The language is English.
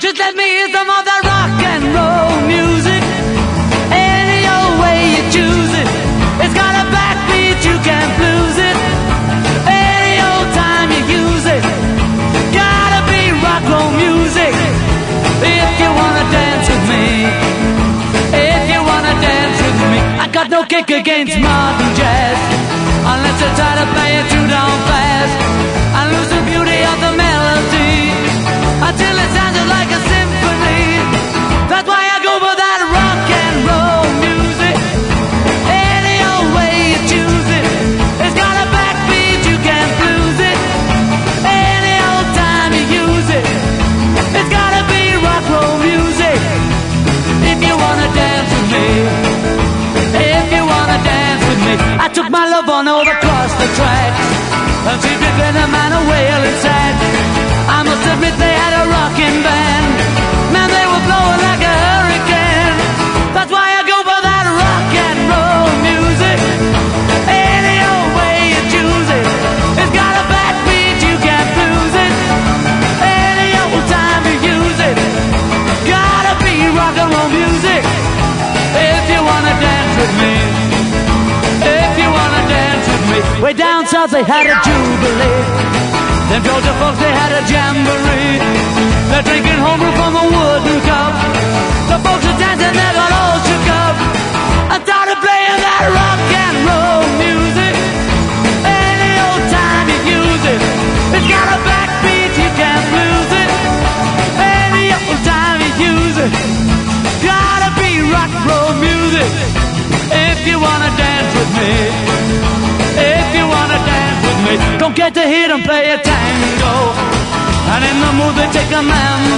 Just let me hear some of that rock and roll music. Any old way you choose it. It's got a backbeat, you can't lose it. Any old time you use it. Gotta be rock and roll music. If you wanna dance with me. If you wanna dance with me. I got no kick against modern jazz, unless you try to play it too down fast and lose the beauty of the melody until it sounded like a symphony. That's why I go for that rock and roll music. Any old way you choose it. It's got a backbeat, you can't lose it. Any old time you use it. It's gotta be rock and roll music. If you wanna dance with me. If you wanna dance with me. I took my love on over across the track, and she became a man a wailing sad. I must admit they had a rocking band. Man, they were blowing like a hurricane. That's why I go for that rock and roll music. Any old way you choose it. It's got a backbeat, you can't lose it. Any old time you use it. Gotta be rock and roll music. If you wanna dance with me. If you wanna dance with me. Way down south they had a jubilee. Them Georgia folks, they had a jamboree. They're drinking homebrew from a wooden cup. The folks are dancing, they got all shook up. I started playing that rock and roll music. Any old time you use it. It's got a backbeat, you can't lose it. Any old time you use it. Gotta be rock and roll music. If you wanna dance with me. If you wanna dance with me. Don't get to hear them play a tango, and in the mood they take a mambo.